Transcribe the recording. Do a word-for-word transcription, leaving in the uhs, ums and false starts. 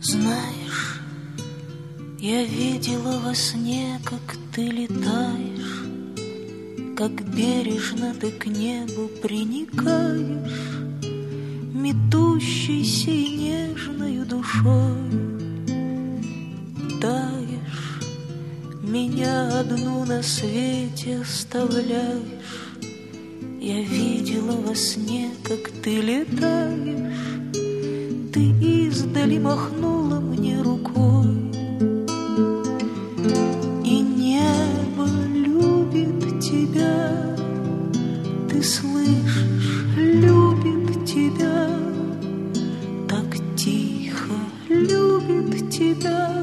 Знаешь, я видела во сне, как ты летаешь, как бережно ты к небу приникаешь, метущейся и нежною душой. Таешь, меня одну на свете оставляешь. Я видела во сне, как ты летаешь, ты издали махнула мне рукой. И небо любит тебя, ты слышишь, любит тебя, так тихо любит тебя.